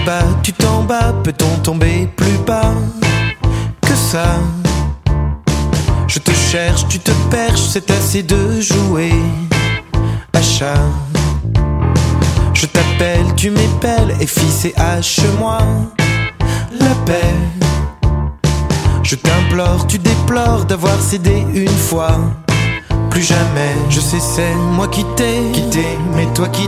bas, tu t'en bats, peut-on tomber plus bas que ça? Je te cherche, tu te perches, c'est assez de jouer à chat. Je t'appelle, tu m'épelles, et fils et hache-moi la paix. Je t'implore, tu déplores d'avoir cédé une fois. Plus jamais, je sais c'est moi qui t'ai quitté, mais toi qui